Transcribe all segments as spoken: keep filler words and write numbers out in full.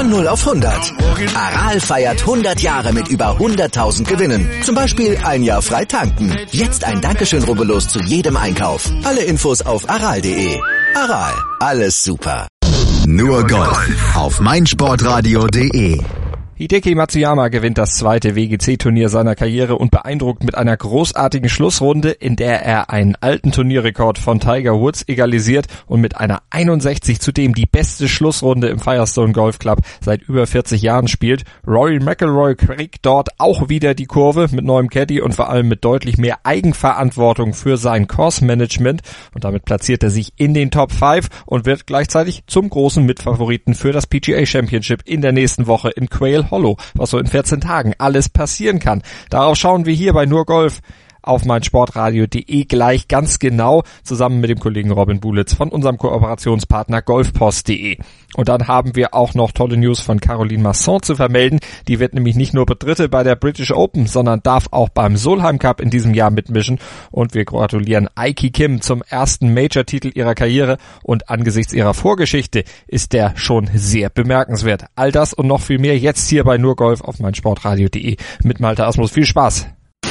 Von null auf hundert. Aral feiert hundert Jahre mit über hunderttausend Gewinnen. Zum Beispiel ein Jahr frei tanken. Jetzt ein Dankeschön, rubbellos zu jedem Einkauf. Alle Infos auf aral punkt de. Aral, alles super. Nur Golf auf meinsportradio punkt de. Hideki Matsuyama gewinnt das zweite W G C-Turnier seiner Karriere und beeindruckt mit einer großartigen Schlussrunde, in der er einen alten Turnierrekord von Tiger Woods egalisiert und mit einer einundsechzig zudem die beste Schlussrunde im Firestone Golf Club seit über vierzig Jahren spielt. Rory McIlroy kriegt dort auch wieder die Kurve mit neuem Caddy und vor allem mit deutlich mehr Eigenverantwortung für sein Course-Management, und damit platziert er sich in den Top fünf und wird gleichzeitig zum großen Mitfavoriten für das P G A Championship in der nächsten Woche in Quail Hollow, was so in vierzehn Tagen alles passieren kann. Darauf schauen wir hier bei Nur Golf auf meinsportradio punkt de gleich ganz genau, zusammen mit dem Kollegen Robin Bulitz von unserem Kooperationspartner golfpost punkt de. Und dann haben wir auch noch tolle News von Caroline Masson zu vermelden. Die wird nämlich nicht nur Dritte bei der British Open, sondern darf auch beim Solheim Cup in diesem Jahr mitmischen. Und wir gratulieren Aiki Kim zum ersten Major-Titel ihrer Karriere. Und angesichts ihrer Vorgeschichte ist der schon sehr bemerkenswert. All das und noch viel mehr jetzt hier bei Nur Golf auf meinsportradio punkt de mit Malte Asmus. Viel Spaß!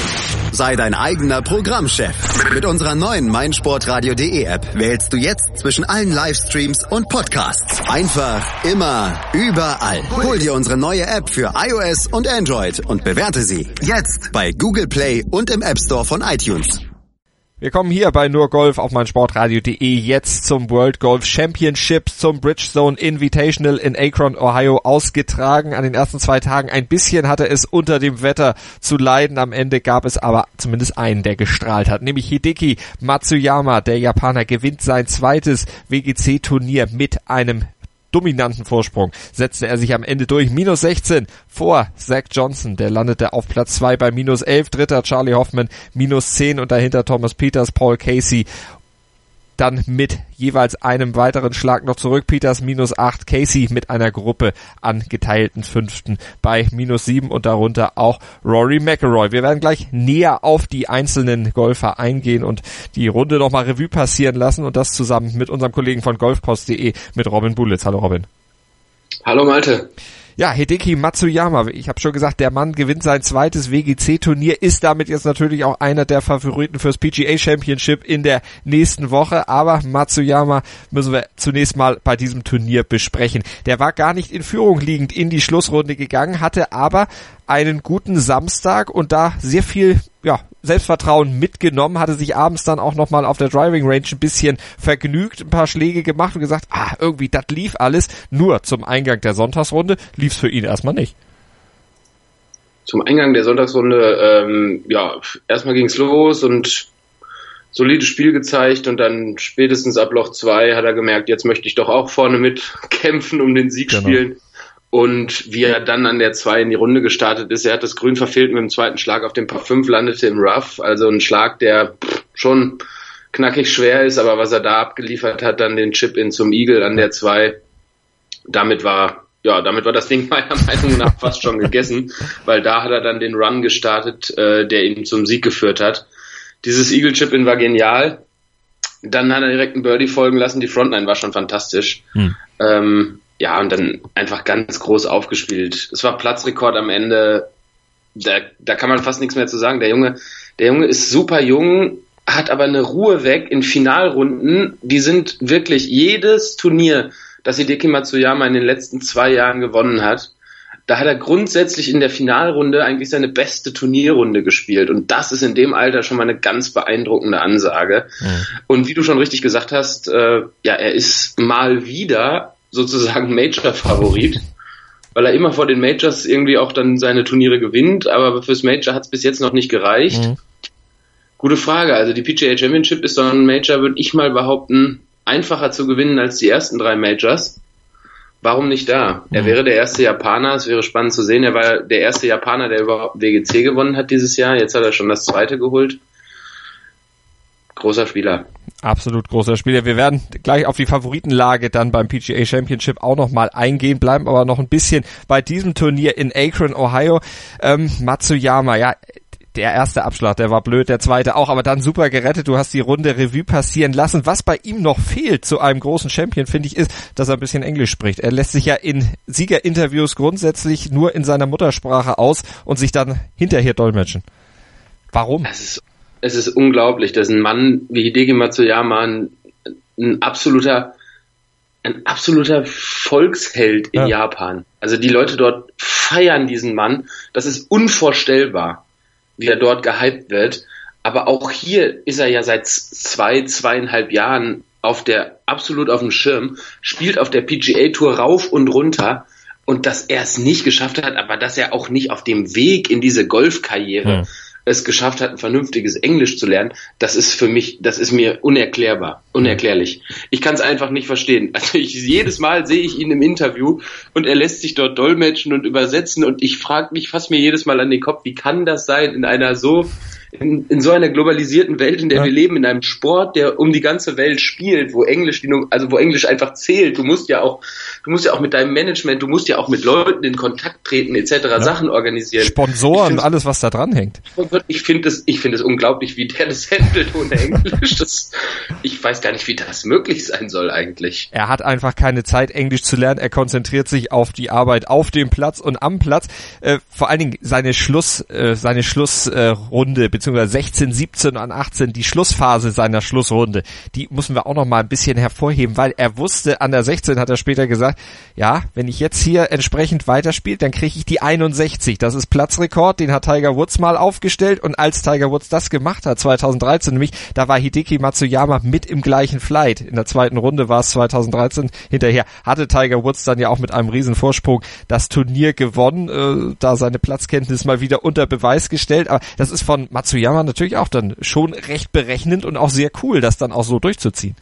Sei dein eigener Programmchef. Mit unserer neuen meinsportradio punkt de App wählst du jetzt zwischen allen Livestreams und Podcasts. Einfach, immer, überall. Hol dir unsere neue App für iOS und Android und bewerte sie jetzt bei Google Play und im App Store von iTunes. Wir kommen hier bei Nur Golf auf meinsportradio punkt de jetzt zum World Golf Championships, zum Bridgestone Invitational in Akron, Ohio, ausgetragen. An den ersten zwei Tagen ein bisschen hatte es unter dem Wetter zu leiden. Am Ende gab es aber zumindest einen, der gestrahlt hat, nämlich Hideki Matsuyama. Der Japaner gewinnt sein zweites W G C-Turnier mit einem dominanten Vorsprung setzte er sich am Ende durch. minus sechzehn vor Zach Johnson. Der landete auf Platz zwei bei minus elf. Dritter Charlie Hoffman minus zehn und dahinter Thomas Pieters, Paul Casey. Dann mit jeweils einem weiteren Schlag noch zurück. Pieters minus acht, Casey mit einer Gruppe an geteilten Fünften bei minus sieben und darunter auch Rory McIlroy. Wir werden gleich näher auf die einzelnen Golfer eingehen und die Runde nochmal Revue passieren lassen und das zusammen mit unserem Kollegen von golfpost punkt de mit Robin Bulitz. Hallo Robin. Hallo Malte. Ja, Hideki Matsuyama, ich habe schon gesagt, der Mann gewinnt sein zweites W G C-Turnier, ist damit jetzt natürlich auch einer der Favoriten fürs P G A Championship in der nächsten Woche, aber Matsuyama müssen wir zunächst mal bei diesem Turnier besprechen. Der war gar nicht in Führung liegend in die Schlussrunde gegangen, hatte aber einen guten Samstag und da sehr viel ja, Selbstvertrauen mitgenommen, hatte sich abends dann auch nochmal auf der Driving Range ein bisschen vergnügt, ein paar Schläge gemacht und gesagt, ah, irgendwie, das lief alles, nur zum Eingang der Sonntagsrunde lief's für ihn erstmal nicht. Zum Eingang der Sonntagsrunde, ähm, ja, erstmal ging's los und solides Spiel gezeigt und dann spätestens ab Loch zwei hat er gemerkt, jetzt möchte ich doch auch vorne mitkämpfen, um den Sieg genau. spielen. Und wie er dann an der zwei in die Runde gestartet ist, er hat das Grün verfehlt mit dem zweiten Schlag auf dem Par fünf, landete im Rough, also ein Schlag, der schon knackig schwer ist, aber was er da abgeliefert hat, dann den Chip-In zum Eagle an der zwei, damit war, ja, damit war das Ding meiner Meinung nach fast schon gegessen, weil da hat er dann den Run gestartet, äh, der ihn zum Sieg geführt hat. Dieses Eagle-Chip-In war genial. Dann hat er direkt einen Birdie folgen lassen, die Frontline war schon fantastisch. Hm. Ähm, Ja, und dann einfach ganz groß aufgespielt. Es war Platzrekord am Ende. Da, da kann man fast nichts mehr zu sagen. Der Junge, der Junge ist super jung, hat aber eine Ruhe weg in Finalrunden. Die sind wirklich jedes Turnier, das Hideki Matsuyama in den letzten zwei Jahren gewonnen hat. Da hat er grundsätzlich in der Finalrunde eigentlich seine beste Turnierrunde gespielt. Und das ist in dem Alter schon mal eine ganz beeindruckende Ansage. Mhm. Und wie du schon richtig gesagt hast, äh, ja, er ist mal wieder sozusagen Major-Favorit, weil er immer vor den Majors irgendwie auch dann seine Turniere gewinnt, aber fürs Major hat es bis jetzt noch nicht gereicht. Mhm. Gute Frage, also die P G A Championship ist so ein Major, würde ich mal behaupten, einfacher zu gewinnen als die ersten drei Majors. Warum nicht da? Mhm. Er wäre der erste Japaner, es wäre spannend zu sehen, er war der erste Japaner, der überhaupt W G C gewonnen hat dieses Jahr, jetzt hat er schon das zweite geholt. Großer Spieler. Absolut großer Spieler. Wir werden gleich auf die Favoritenlage dann beim P G A Championship auch nochmal eingehen, bleiben aber noch ein bisschen bei diesem Turnier in Akron, Ohio. Ähm, Matsuyama, ja, der erste Abschlag, der war blöd, der zweite auch, aber dann super gerettet. Du hast die Runde Revue passieren lassen. Was bei ihm noch fehlt zu einem großen Champion, finde ich, ist, dass er ein bisschen Englisch spricht. Er lässt sich ja in Siegerinterviews grundsätzlich nur in seiner Muttersprache aus und sich dann hinterher dolmetschen. Warum? Es ist, es ist unglaublich, dass ein Mann wie Hideki Matsuyama ein, ein absoluter ein absoluter Volksheld in ja. Japan. Also die Leute dort feiern diesen Mann. Das ist unvorstellbar, wie er dort gehypt wird. Aber auch hier ist er ja seit zwei, zweieinhalb Jahren auf der, absolut auf dem Schirm, spielt auf der P G A Tour rauf und runter. Und dass er es nicht geschafft hat, aber dass er auch nicht auf dem Weg in diese Golfkarriere ja. es geschafft hat, ein vernünftiges Englisch zu lernen, das ist für mich, das ist mir unerklärbar, unerklärlich. Ich kann es einfach nicht verstehen. Also ich, jedes Mal sehe ich ihn im Interview und er lässt sich dort dolmetschen und übersetzen und ich frage mich, fass mir jedes Mal an den Kopf, wie kann das sein in einer so In, in so einer globalisierten Welt, in der ja. wir leben, in einem Sport, der um die ganze Welt spielt, wo Englisch, die, also wo Englisch einfach zählt. Du musst ja auch, du musst ja auch mit deinem Management, du musst ja auch mit Leuten in Kontakt treten, et cetera. Ja. Sachen organisieren. Sponsoren, alles, was da dran hängt. Ich finde es, ich finde es unglaublich, wie der das handelt ohne Englisch. Das, ich weiß gar nicht, wie das möglich sein soll eigentlich. Er hat einfach keine Zeit, Englisch zu lernen. Er konzentriert sich auf die Arbeit auf dem Platz und am Platz. Äh, vor allen Dingen seine Schluss, äh, seine Schlussrunde, äh, beziehungsweise sechzehn, siebzehn und achtzehn, die Schlussphase seiner Schlussrunde, die müssen wir auch noch mal ein bisschen hervorheben, weil er wusste, an der sechzehn hat er später gesagt, ja, wenn ich jetzt hier entsprechend weiterspiele, dann kriege ich die einundsechzig. Das ist Platzrekord, den hat Tiger Woods mal aufgestellt und als Tiger Woods das gemacht hat, zweitausenddreizehn nämlich, da war Hideki Matsuyama mit im gleichen Flight. In der zweiten Runde war es zweitausenddreizehn. Hinterher hatte Tiger Woods dann ja auch mit einem riesen Vorsprung das Turnier gewonnen, äh, da seine Platzkenntnis mal wieder unter Beweis gestellt. Aber das ist von Matsuyama natürlich auch dann schon recht berechnend und auch sehr cool, das dann auch so durchzuziehen.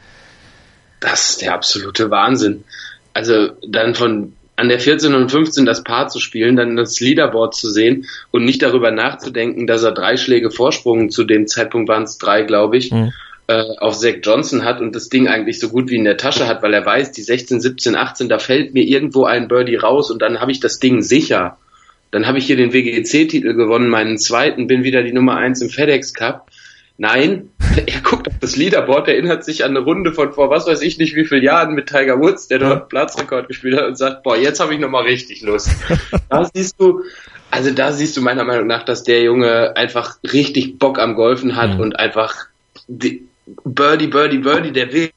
Das ist der absolute Wahnsinn. Also dann von an der vierzehn und fünfzehn das Paar zu spielen, dann das Leaderboard zu sehen und nicht darüber nachzudenken, dass er drei Schläge Vorsprung, zu dem Zeitpunkt waren es drei, glaube ich, mhm. äh, auf Zach Johnson hat und das Ding eigentlich so gut wie in der Tasche hat, weil er weiß, die sechzehn, siebzehn, achtzehn, da fällt mir irgendwo ein Birdie raus und dann habe ich das Ding sicher. Dann habe ich hier den W G C-Titel gewonnen, meinen zweiten, bin wieder die Nummer eins im FedEx Cup. Nein, er guckt auf das Leaderboard, erinnert sich an eine Runde von vor was weiß ich nicht wie vielen Jahren mit Tiger Woods, der dort Platzrekord gespielt hat und sagt, boah, jetzt habe ich nochmal richtig Lust. Da siehst du, also da siehst du meiner Meinung nach, dass der Junge einfach richtig Bock am Golfen hat mhm. und einfach die Birdie, Birdie, Birdie, der will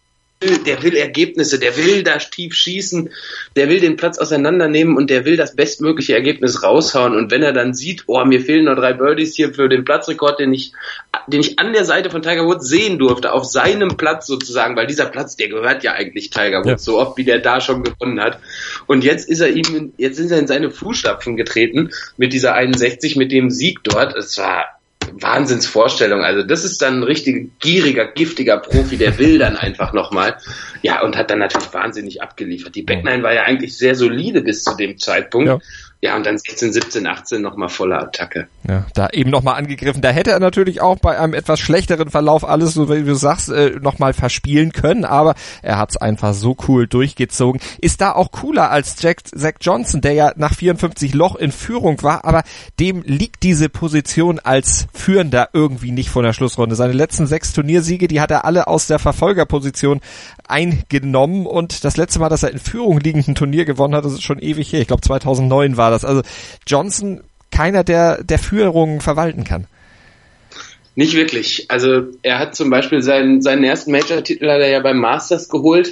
der will Ergebnisse, der will da tief schießen, der will den Platz auseinandernehmen und der will das bestmögliche Ergebnis raushauen und wenn er dann sieht, oh, mir fehlen noch drei Birdies hier für den Platzrekord, den ich, den ich an der Seite von Tiger Woods sehen durfte, auf seinem Platz sozusagen, weil dieser Platz, der gehört ja eigentlich Tiger Woods, ja. so oft wie der da schon gewonnen hat und jetzt ist er ihm, jetzt ist er in seine Fußstapfen getreten mit dieser einundsechzig, mit dem Sieg dort, es war Wahnsinnsvorstellung, also das ist dann ein richtig gieriger, giftiger Profi, der will dann einfach nochmal, ja, und hat dann natürlich wahnsinnig abgeliefert. Die Backline war ja eigentlich sehr solide bis zu dem Zeitpunkt. Ja. Ja, und dann sechzehn, siebzehn, achtzehn nochmal voller Attacke. Ja, da eben nochmal angegriffen. Da hätte er natürlich auch bei einem etwas schlechteren Verlauf alles, so wie du sagst, äh, nochmal verspielen können, aber er hat's einfach so cool durchgezogen. Ist da auch cooler als Jack, Zach Johnson, der ja nach vierundfünfzig Loch in Führung war, aber dem liegt diese Position als Führender irgendwie nicht vor der Schlussrunde. Seine letzten sechs Turniersiege, die hat er alle aus der Verfolgerposition eingenommen und das letzte Mal, dass er in Führung liegend ein Turnier gewonnen hat, das ist schon ewig her. Ich glaube zweitausendneun war das. Also Johnson, keiner, der der Führung verwalten kann. Nicht wirklich. Also er hat zum Beispiel seinen, seinen ersten Major-Titel hat er ja beim Masters geholt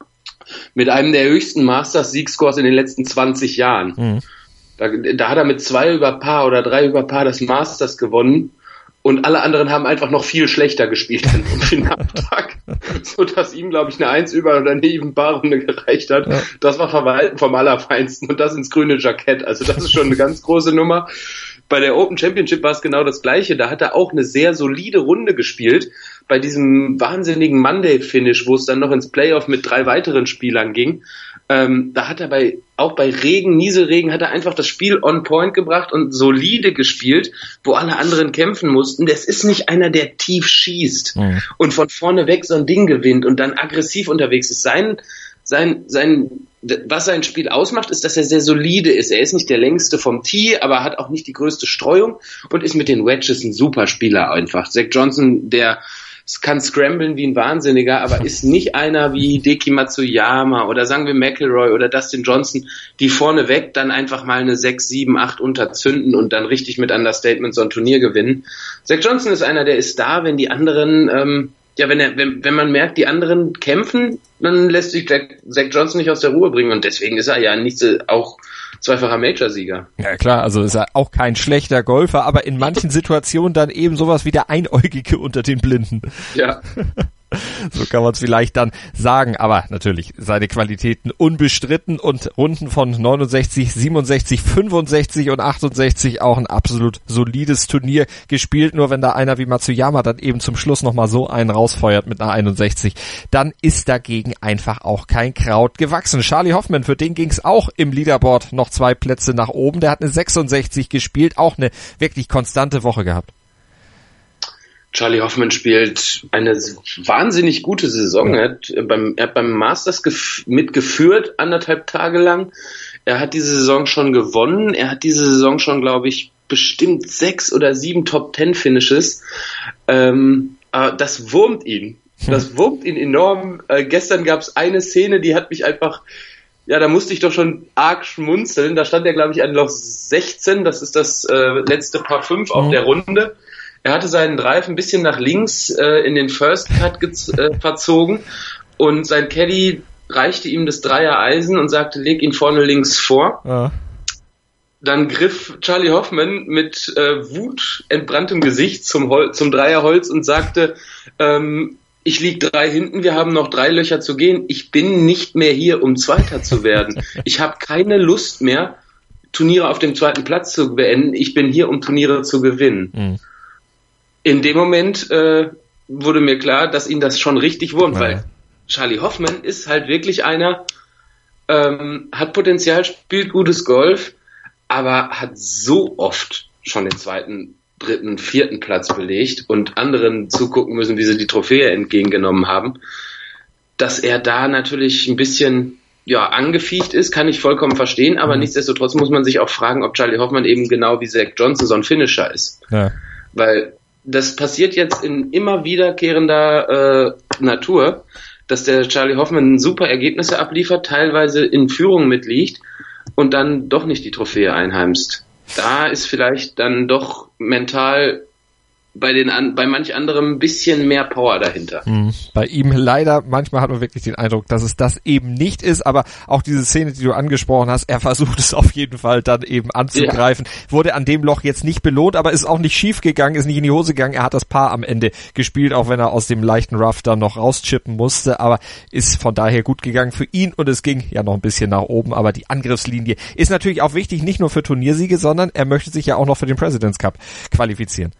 mit einem der höchsten Masters-Siegscores in den letzten zwanzig Jahren. Mhm. Da, da hat er mit zwei über Paar oder drei über Paar das Masters gewonnen. Und alle anderen haben einfach noch viel schlechter gespielt an dem Finaltag, so dass ihm, glaube ich, eine Eins über oder eine even Paar-Runde gereicht hat. Ja. Das war Verwalten vom Allerfeinsten und das ins grüne Jackett. Also das ist schon eine ganz große Nummer. Bei der Open Championship war es genau das Gleiche. Da hat er auch eine sehr solide Runde gespielt. Bei diesem wahnsinnigen Monday-Finish, wo es dann noch ins Playoff mit drei weiteren Spielern ging, ähm, da hat er bei auch bei Regen, Nieselregen, hat er einfach das Spiel on point gebracht und solide gespielt, wo alle anderen kämpfen mussten. Das ist nicht einer, der tief schießt mhm. und von vorne weg so ein Ding gewinnt und dann aggressiv unterwegs ist. Sein, sein, sein was sein Spiel ausmacht, ist, dass er sehr solide ist. Er ist nicht der längste vom Tee, aber hat auch nicht die größte Streuung und ist mit den Wedges ein super Spieler einfach. Zach Johnson, der kann scramblen wie ein Wahnsinniger, aber ist nicht einer wie Hideki Matsuyama oder sagen wir McIlroy oder Dustin Johnson, die vorneweg dann einfach mal eine sechs, sieben, acht unterzünden und dann richtig mit Understatement so ein Turnier gewinnen. Zach Johnson ist einer, der ist da, wenn die anderen, ähm, ja, wenn er, wenn, wenn man merkt, die anderen kämpfen, dann lässt sich Zach Johnson nicht aus der Ruhe bringen und deswegen ist er ja nicht auch zweifacher Major-Sieger. Ja klar, also ist er auch kein schlechter Golfer, aber in manchen Situationen dann eben sowas wie der Einäugige unter den Blinden. Ja. So kann man es vielleicht dann sagen, aber natürlich seine Qualitäten unbestritten und Runden von neunundsechzig, siebenundsechzig, fünfundsechzig und achtundsechzig auch ein absolut solides Turnier gespielt, nur wenn da einer wie Matsuyama dann eben zum Schluss nochmal so einen rausfeuert mit einer einundsechzig, dann ist dagegen einfach auch kein Kraut gewachsen. Charley Hoffman, für den ging es auch im Leaderboard noch zwei Plätze nach oben, der hat eine sechsundsechzig gespielt, auch eine wirklich konstante Woche gehabt. Charley Hoffman spielt eine wahnsinnig gute Saison. Er hat beim, er hat beim Masters gef- mitgeführt, anderthalb Tage lang. Er hat diese Saison schon gewonnen. Er hat diese Saison schon, glaube ich, bestimmt sechs oder sieben Top-Ten-Finishes. Ähm, aber das wurmt ihn. Das wurmt ihn enorm. Äh, gestern gab es eine Szene, die hat mich einfach... Ja, da musste ich doch schon arg schmunzeln. Da stand er, glaube ich, an Loch sechzehn. Das ist das äh, letzte Par fünf auf mhm. der Runde. Er hatte seinen Drive ein bisschen nach links äh, in den First Cut gez- äh, verzogen und sein Caddy reichte ihm das Dreier-Eisen und sagte, leg ihn vorne links vor. Ja. Dann griff Charley Hoffman mit äh, wutentbranntem Gesicht zum, Hol- zum Dreierholz und sagte, ähm, ich lieg drei hinten, wir haben noch drei Löcher zu gehen. Ich bin nicht mehr hier, um Zweiter zu werden. Ich habe keine Lust mehr, Turniere auf dem zweiten Platz zu beenden. Ich bin hier, um Turniere zu gewinnen. Mhm. In dem Moment äh, wurde mir klar, dass ihn das schon richtig wurmt, ja. Weil Charley Hoffman ist halt wirklich einer, ähm, hat Potenzial, spielt gutes Golf, aber hat so oft schon den zweiten, dritten, vierten Platz belegt und anderen zugucken müssen, wie sie die Trophäe entgegengenommen haben, dass er da natürlich ein bisschen ja angefiecht ist, kann ich vollkommen verstehen, aber mhm. nichtsdestotrotz muss man sich auch fragen, ob Charley Hoffman eben genau wie Zach Johnson so ein Finisher ist. Ja. Weil das passiert jetzt in immer wiederkehrender äh, Natur, dass der Charley Hoffman super Ergebnisse abliefert, teilweise in Führung mitliegt und dann doch nicht die Trophäe einheimst. Da ist vielleicht dann doch mental bei den an, bei manch anderem ein bisschen mehr Power dahinter. Mhm. Bei ihm leider, manchmal hat man wirklich den Eindruck, dass es das eben nicht ist, aber auch diese Szene, die du angesprochen hast, er versucht es auf jeden Fall dann eben anzugreifen. Ja. Wurde an dem Loch jetzt nicht belohnt, aber ist auch nicht schief gegangen, ist nicht in die Hose gegangen. Er hat das Paar am Ende gespielt, auch wenn er aus dem leichten Rough dann noch rauschippen musste, aber ist von daher gut gegangen für ihn und es ging ja noch ein bisschen nach oben, aber die Angriffslinie ist natürlich auch wichtig, nicht nur für Turniersiege, sondern er möchte sich ja auch noch für den President's Cup qualifizieren.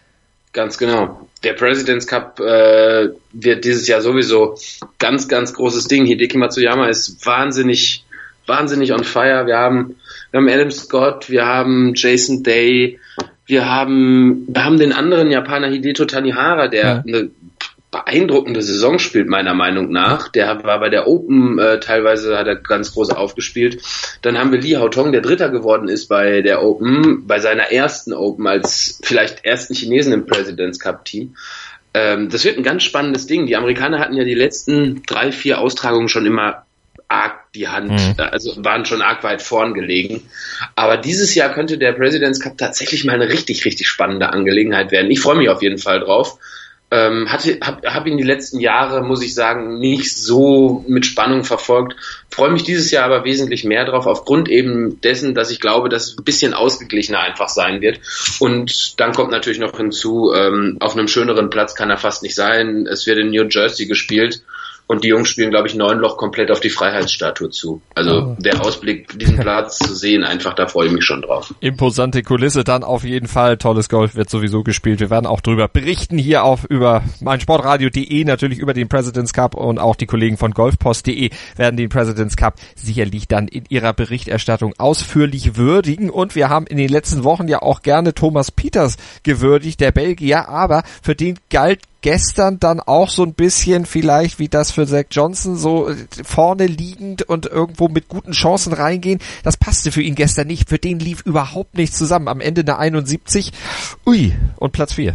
Ganz genau. Der President's Cup äh, wird dieses Jahr sowieso ganz, ganz großes Ding. Hideki Matsuyama ist wahnsinnig, wahnsinnig on fire. Wir haben, wir haben Adam Scott, wir haben Jason Day, wir haben, wir haben den anderen Japaner Hideto Tanihara, der ja. eine beeindruckende Saison spielt, meiner Meinung nach. Der war bei der Open, äh, teilweise hat er ganz groß aufgespielt. Dann haben wir Lee Haotong, der Dritter geworden ist bei der Open, bei seiner ersten Open als vielleicht ersten Chinesen im President's Cup Team. Ähm, das wird ein ganz spannendes Ding. Die Amerikaner hatten ja die letzten drei, vier Austragungen schon immer arg die Hand, mhm. also waren schon arg weit vorn gelegen. Aber dieses Jahr könnte der President's Cup tatsächlich mal eine richtig, richtig spannende Angelegenheit werden. Ich freue mich auf jeden Fall drauf. Ähm, hatte, hab, hab ihn die letzten Jahre, muss ich sagen, nicht so mit Spannung verfolgt. Freue mich dieses Jahr aber wesentlich mehr drauf, aufgrund eben dessen, dass ich glaube, dass es ein bisschen ausgeglichener einfach sein wird. Und dann kommt natürlich noch hinzu, ähm, auf einem schöneren Platz kann er fast nicht sein. Es wird in New Jersey gespielt. Und die Jungs spielen, glaube ich, neun Loch komplett auf die Freiheitsstatue zu. Also oh. der Ausblick, diesen Platz zu sehen, einfach, da freue ich mich schon drauf. Imposante Kulisse dann auf jeden Fall. Tolles Golf wird sowieso gespielt. Wir werden auch drüber berichten hier auf über meinsportradio punkt de, natürlich über den President's Cup, und auch die Kollegen von golfpost punkt de werden den President's Cup sicherlich dann in ihrer Berichterstattung ausführlich würdigen. Und wir haben in den letzten Wochen ja auch gerne Thomas Pieters gewürdigt, der Belgier, aber für den galt gestern dann auch so ein bisschen vielleicht wie das für Zach Johnson, so vorne liegend und irgendwo mit guten Chancen reingehen. Das passte für ihn gestern nicht. Für den lief überhaupt nichts zusammen. Am Ende eine einundsiebzig. Ui, und Platz vier.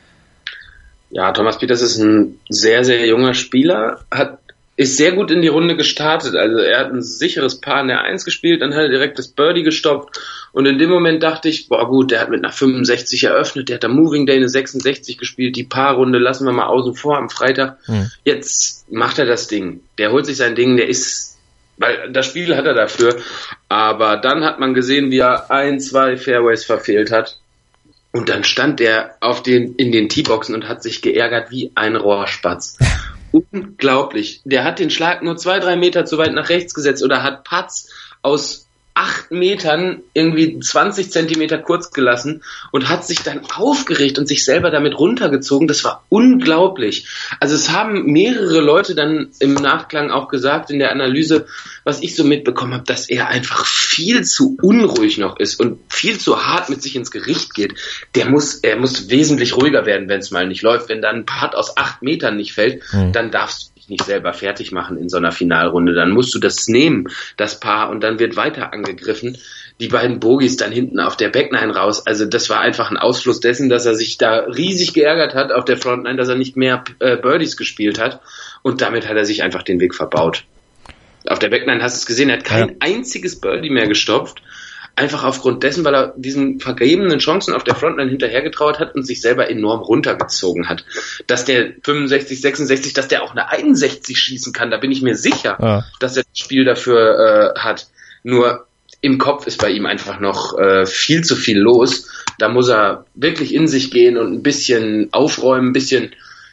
Ja, Thomas Pieters ist ein sehr, sehr junger Spieler, hat ist sehr gut in die Runde gestartet. Also er hat ein sicheres Paar in der Eins gespielt, dann hat er direkt das Birdie gestoppt und in dem Moment dachte ich, boah gut, der hat mit einer fünfundsechzig eröffnet, der hat am Moving Day eine sechsundsechzig gespielt, die Paarrunde lassen wir mal außen vor am Freitag. Mhm. Jetzt macht er das Ding. Der holt sich sein Ding, der ist, weil das Spiel hat er dafür, aber dann hat man gesehen, wie er ein, zwei Fairways verfehlt hat. Und dann stand der auf den, in den Teeboxen und hat sich geärgert wie ein Rohrspatz. Unglaublich. Der hat den Schlag nur zwei, drei Meter zu weit nach rechts gesetzt oder hat Putts aus acht Metern irgendwie zwanzig Zentimeter kurz gelassen und hat sich dann aufgeregt und sich selber damit runtergezogen. Das war unglaublich. Also es haben mehrere Leute dann im Nachklang auch gesagt in der Analyse, was ich so mitbekommen habe, dass er einfach viel zu unruhig noch ist und viel zu hart mit sich ins Gericht geht. Der muss, er muss wesentlich ruhiger werden, wenn es mal nicht läuft. Wenn dann ein Putt aus acht Metern nicht fällt, mhm. dann darfst du dich nicht selber fertig machen in so einer Finalrunde. Dann musst du das nehmen, das Paar, und dann wird weiter angegriffen. Die beiden Bogies dann hinten auf der Backnine raus. Also das war einfach ein Ausfluss dessen, dass er sich da riesig geärgert hat auf der Frontline, dass er nicht mehr äh, Birdies gespielt hat. Und damit hat er sich einfach den Weg verbaut. Auf der Backnine hast du es gesehen, er hat kein ja. einziges Birdie mehr gestopft. Einfach aufgrund dessen, weil er diesen vergebenen Chancen auf der Frontline hinterhergetrauert hat und sich selber enorm runtergezogen hat. Dass der fünfundsechzig, sechsundsechzig, dass der auch eine einundsechzig schießen kann, da bin ich mir sicher, ja. dass er das Spiel dafür äh, hat. Nur im Kopf ist bei ihm einfach noch äh, viel zu viel los. Da muss er wirklich in sich gehen und ein bisschen aufräumen, ein bisschen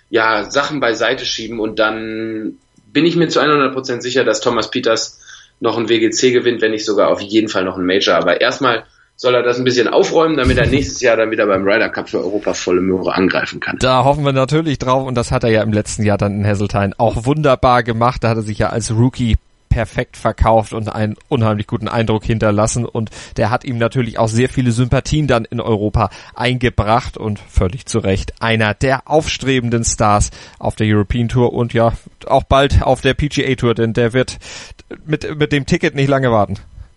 ja Sachen beiseite schieben, und dann bin ich mir zu hundert Prozent sicher, dass Thomas Pieters noch ein W G C gewinnt, wenn nicht sogar auf jeden Fall noch ein Major. Aber erstmal soll er das ein bisschen aufräumen, damit er nächstes Jahr dann wieder beim Ryder Cup für Europa volle Möhre angreifen kann. Da hoffen wir natürlich drauf, und das hat er ja im letzten Jahr dann in Hazeltine auch wunderbar gemacht. Da hat er sich ja als Rookie perfekt verkauft und einen unheimlich guten Eindruck hinterlassen, und der hat ihm natürlich auch sehr viele Sympathien dann in Europa eingebracht, und völlig zu Recht einer der aufstrebenden Stars auf der European Tour und ja auch bald auf der P G A Tour, denn der wird mit mit dem Ticket nicht lange warten.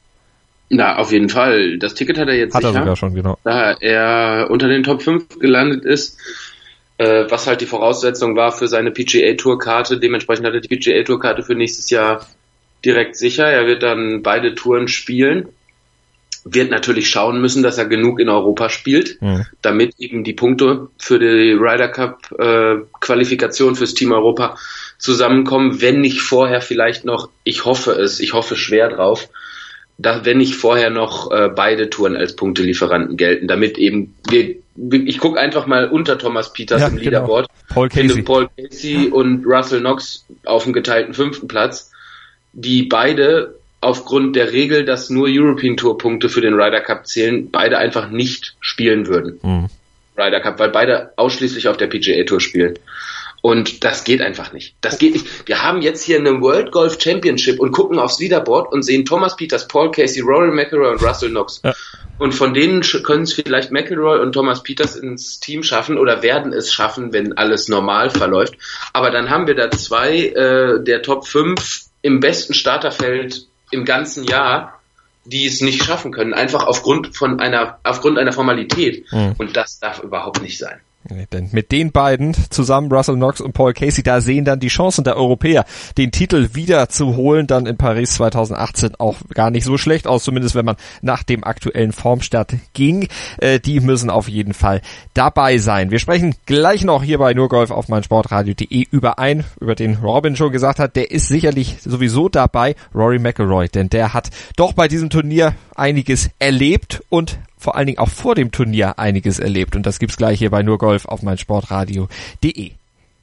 Na, auf jeden Fall. Das Ticket hat er jetzt hat sicher. Hat er sogar schon, genau. Da er unter den Top fünf gelandet ist, äh, was halt die Voraussetzung war für seine P G A Tour Karte. Dementsprechend hat er die P G A Tour Karte für nächstes Jahr direkt sicher. Er wird dann beide Touren spielen, wird natürlich schauen müssen, dass er genug in Europa spielt, mhm. damit eben die Punkte für die Ryder Cup äh, Qualifikation fürs Team Europa zusammenkommen, wenn nicht vorher vielleicht noch, ich hoffe es, ich hoffe schwer drauf, dass, wenn nicht vorher noch äh, beide Touren als Punktelieferanten gelten, damit eben, wir, ich gucke einfach mal unter Thomas Pieters ja, im genau. Leaderboard, Paul Casey. Paul Casey und Russell Knox auf dem geteilten fünften Platz, die beide aufgrund der Regel, dass nur European Tour Punkte für den Ryder Cup zählen, beide einfach nicht spielen würden. Mhm. Ryder Cup, weil beide ausschließlich auf der P G A Tour spielen. Und das geht einfach nicht. Das geht nicht. Wir haben jetzt hier eine World Golf Championship und gucken aufs Leaderboard und sehen Thomas Pieters, Paul Casey, Rory McIlroy und Russell Knox. Ja. Und von denen können es vielleicht McIlroy und Thomas Pieters ins Team schaffen oder werden es schaffen, wenn alles normal verläuft. Aber dann haben wir da zwei äh, der Top fünf im besten Starterfeld im ganzen Jahr, die es nicht schaffen können, einfach aufgrund von einer, aufgrund einer Formalität. Mhm. Und das darf überhaupt nicht sein. Nee, denn mit den beiden zusammen, Russell Knox und Paul Casey, da sehen dann die Chancen der Europäer, den Titel wieder zu holen, dann in Paris zweitausendachtzehn auch gar nicht so schlecht aus, zumindest wenn man nach dem aktuellen Formstart ging. Äh, die müssen auf jeden Fall dabei sein. Wir sprechen gleich noch hier bei Nurgolf auf meinsportradio punkt de über einen, über den Robin schon gesagt hat, der ist sicherlich sowieso dabei, Rory McIlroy, denn der hat doch bei diesem Turnier einiges erlebt und vor allen Dingen auch vor dem Turnier einiges erlebt. Und das gibt's gleich hier bei Nurgolf auf meinsportradio punkt de.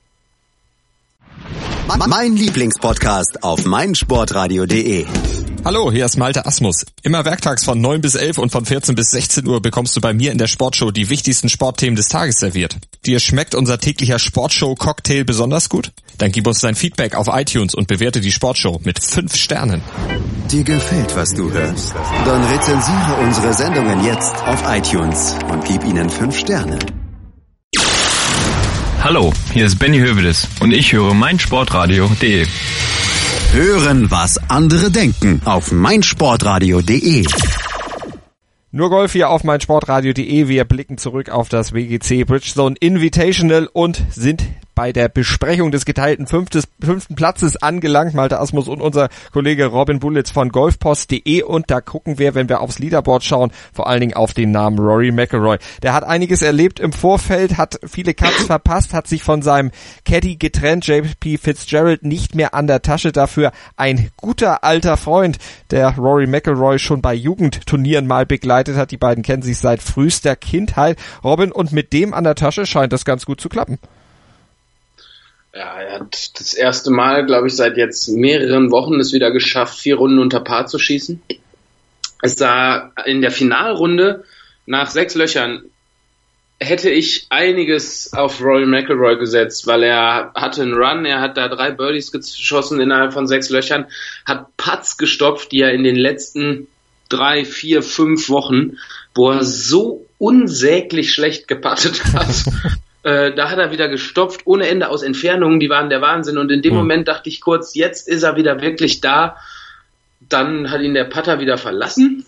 Mein Lieblingspodcast auf meinsportradio punkt de. Hallo, hier ist Malte Asmus. Immer werktags von neun bis elf und von vierzehn bis sechzehn Uhr bekommst du bei mir in der Sportshow die wichtigsten Sportthemen des Tages serviert. Dir schmeckt unser täglicher Sportshow-Cocktail besonders gut? Dann gib uns dein Feedback auf iTunes und bewerte die Sportshow mit fünf Sternen. Dir gefällt, was du hörst? Dann rezensiere unsere Sendungen jetzt auf iTunes und gib ihnen fünf Sterne. Hallo, hier ist Benny Hövedes und ich höre meinsportradio punkt de. Hören, was andere denken auf meinsportradio punkt de. Nur Golf hier auf meinsportradio punkt de. Wir blicken zurück auf das W G C Bridgestone Invitational und sind bei der Besprechung des geteilten fünftes, fünften Platzes angelangt. Malte Asmus und unser Kollege Robin Bullitz von golfpost punkt de, und da gucken wir, wenn wir aufs Leaderboard schauen, vor allen Dingen auf den Namen Rory McIlroy. Der hat einiges erlebt im Vorfeld, hat viele Cuts verpasst, hat sich von seinem Caddy getrennt, J P Fitzgerald nicht mehr an der Tasche, dafür ein guter alter Freund, der Rory McIlroy schon bei Jugendturnieren mal begleitet hat. Die beiden kennen sich seit frühester Kindheit. Robin, und mit dem an der Tasche scheint das ganz gut zu klappen. Ja, er hat das erste Mal, glaube ich, seit jetzt mehreren Wochen es wieder geschafft, vier Runden unter Par zu schießen. Es sah in der Finalrunde nach sechs Löchern, hätte ich einiges auf Rory McIlroy gesetzt, weil er hatte einen Run, er hat da drei Birdies geschossen innerhalb von sechs Löchern, hat Putts gestopft, die er in den letzten drei, vier, fünf Wochen, wo er so unsäglich schlecht geputtet hat, Äh, da hat er wieder gestopft, ohne Ende aus Entfernungen, die waren der Wahnsinn. Und in dem mhm. Moment dachte ich kurz, jetzt ist er wieder wirklich da. Dann hat ihn der Putter wieder verlassen.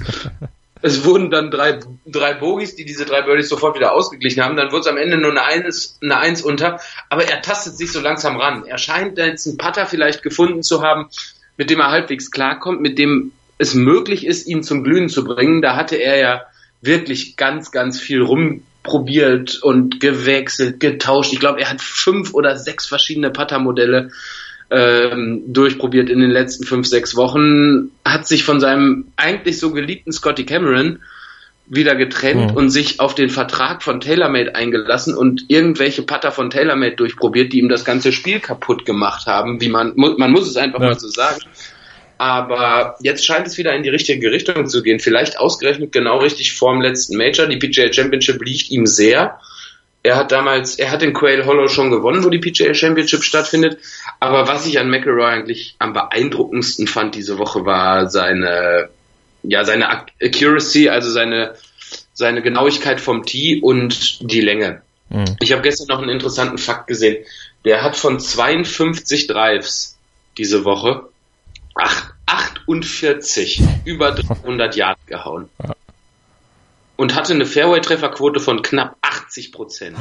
Es wurden dann drei, drei Bogies, die diese drei Birdies sofort wieder ausgeglichen haben. Dann wurde es am Ende nur eine Eins, eine Eins unter. Aber er tastet sich so langsam ran. Er scheint jetzt einen Putter vielleicht gefunden zu haben, mit dem er halbwegs klarkommt, mit dem es möglich ist, ihn zum Glühen zu bringen. Da hatte er ja wirklich ganz, ganz viel rum probiert und gewechselt, getauscht. Ich glaube, er hat fünf oder sechs verschiedene Putter-Modelle ähm, durchprobiert in den letzten fünf, sechs Wochen, hat sich von seinem eigentlich so geliebten Scotty Cameron wieder getrennt mhm. und sich auf den Vertrag von TaylorMade eingelassen und irgendwelche Putter von TaylorMade durchprobiert, die ihm das ganze Spiel kaputt gemacht haben, wie man, man muss es einfach ja. mal so sagen. Aber jetzt scheint es wieder in die richtige Richtung zu gehen. Vielleicht ausgerechnet genau richtig vorm letzten Major. Die P G A Championship liegt ihm sehr. Er hat damals, er hat in Quail Hollow schon gewonnen, wo die P G A Championship stattfindet. Aber was ich an McIlroy eigentlich am beeindruckendsten fand diese Woche, war seine, ja, seine Accuracy, also seine, seine Genauigkeit vom Tee und die Länge. Mhm. Ich habe gestern noch einen interessanten Fakt gesehen. Der hat von zweiundfünfzig Drives diese Woche Ach, achtundvierzig über dreihundert Yard gehauen. Ja. Und hatte eine Fairway-Trefferquote von knapp achtzig Prozent.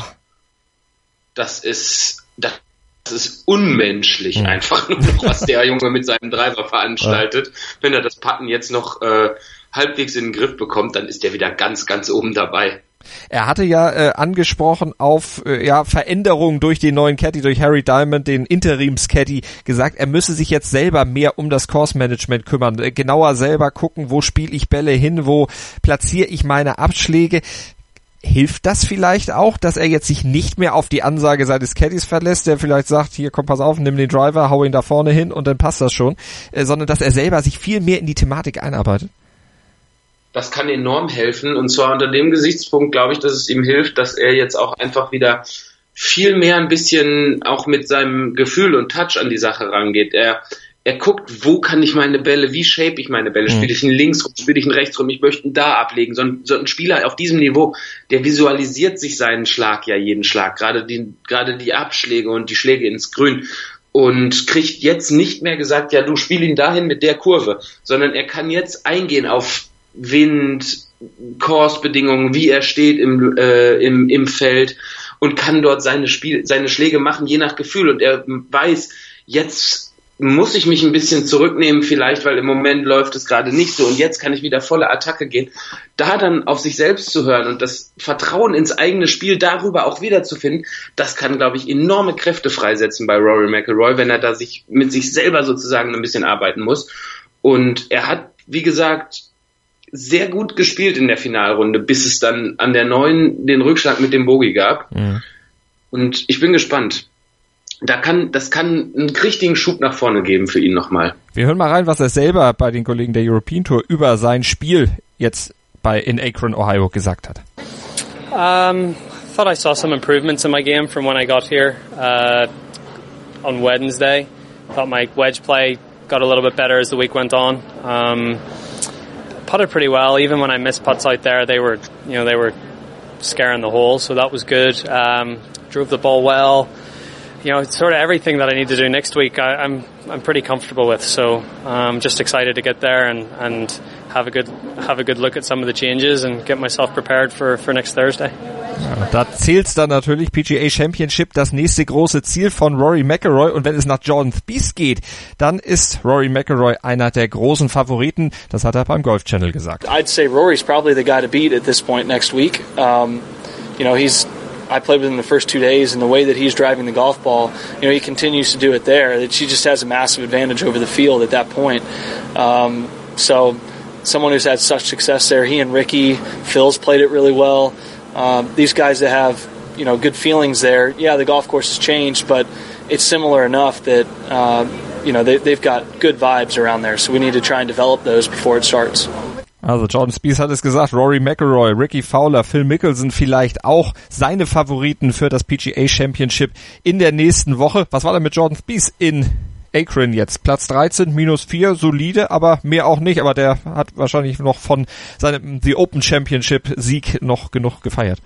Das ist, das ist unmenschlich, mhm. einfach nur noch, was der Junge mit seinem Driver veranstaltet. Ja. Wenn er das Putten jetzt noch äh, halbwegs in den Griff bekommt, dann ist der wieder ganz, ganz oben dabei. Er hatte ja äh, angesprochen auf äh, ja Veränderungen durch den neuen Caddy, durch Harry Diamond, den Interims-Caddy, gesagt, er müsse sich jetzt selber mehr um das Course-Management kümmern, äh, genauer selber gucken, wo spiele ich Bälle hin, wo platziere ich meine Abschläge. Hilft das vielleicht auch, dass er jetzt sich nicht mehr auf die Ansage seines Caddies verlässt, der vielleicht sagt, hier komm, pass auf, nimm den Driver, hau ihn da vorne hin und dann passt das schon, äh, sondern dass er selber sich viel mehr in die Thematik einarbeitet? Das kann enorm helfen, und zwar unter dem Gesichtspunkt glaube ich, dass es ihm hilft, dass er jetzt auch einfach wieder viel mehr ein bisschen auch mit seinem Gefühl und Touch an die Sache rangeht. Er, er guckt, wo kann ich meine Bälle, wie shape ich meine Bälle, spiele ich ihn links rum, spiele ich ihn rechts rum, ich möchte ihn da ablegen. So ein, so ein Spieler auf diesem Niveau, der visualisiert sich seinen Schlag ja jeden Schlag, gerade die, gerade die Abschläge und die Schläge ins Grün. Und kriegt jetzt nicht mehr gesagt, ja, du spiel ihn dahin mit der Kurve, sondern er kann jetzt eingehen auf Wind, Course-Bedingungen, wie er steht im, äh, im, im Feld und kann dort seine Spiel, seine Schläge machen, je nach Gefühl. Und er weiß, jetzt muss ich mich ein bisschen zurücknehmen vielleicht, weil im Moment läuft es gerade nicht so und jetzt kann ich wieder volle Attacke gehen. Da dann auf sich selbst zu hören und das Vertrauen ins eigene Spiel darüber auch wiederzufinden, das kann, glaube ich, enorme Kräfte freisetzen bei Rory McIlroy, wenn er da sich mit sich selber sozusagen ein bisschen arbeiten muss. Und er hat, wie gesagt, sehr gut gespielt in der Finalrunde, bis es dann an der neuen den Rückschlag mit dem Bogey gab. Mhm. Und ich bin gespannt. Da kann, das kann einen richtigen Schub nach vorne geben für ihn nochmal. Wir hören mal rein, was er selber bei den Kollegen der European Tour über sein Spiel jetzt bei in Akron, Ohio gesagt hat. Um, thought I saw some improvements in my game from when I got here uh, on Wednesday. Thought my wedge play got a little bit better as the week went on. Um, putted pretty well, even when I missed putts out there, they were, you know, they were scaring the hole, so that was good. Um, drove the ball well. You know, sort of everything that I need to do next week, I, I'm I'm pretty comfortable with. So I'm just excited to get there and, and have a good have a good look at some of the changes and get myself prepared for, for next Thursday. Ja, da zählt's dann natürlich, P G A Championship, das nächste große Ziel von Rory McIlroy. Und wenn es nach Jordan Spieth geht, dann ist Rory McIlroy einer der großen Favoriten. Das hat er beim Golf Channel gesagt. I'd say Rory's probably the guy to beat at this point next week. Um, you know, he's I played with him the first two days, and the way that he's driving the golf ball, you know, he continues to do it there. That she just has a massive advantage over the field at that point. Um, so, someone who's had such success there, he and Ricky, Phil's played it really well. Um, these guys that have, you know, good feelings there. Yeah, the golf course has changed, but it's similar enough that, uh, you know, they, they've got good vibes around there. So we need to try and develop those before it starts. Also Jordan Spieth hat es gesagt, Rory McIlroy, Ricky Fowler, Phil Mickelson vielleicht auch seine Favoriten für das P G A Championship in der nächsten Woche. Was war denn mit Jordan Spieth in Akron jetzt? Platz dreizehn, minus vier, solide, aber mehr auch nicht. Aber der hat wahrscheinlich noch von seinem The Open Championship Sieg noch genug gefeiert.